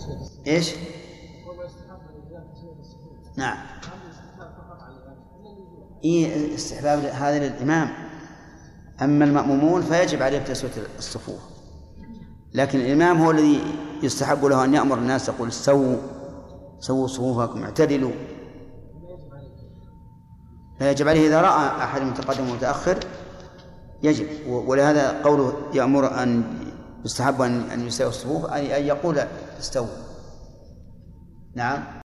إيش؟ نعم. إيه استحباب هذا للإمام، أما المأمومون فيجب عليهم تسوية الصفوف، لكن الإمام هو الذي يستحب له أن يأمر الناس يقول سووا صفوفكم اعتدلوا. لا يجب عليه إذا رأى أحد متقدم ومتأخر يجب، ولهذا قوله يأمر أن يستحب أن يساوي الصفوف أن يقول استووا. نعم.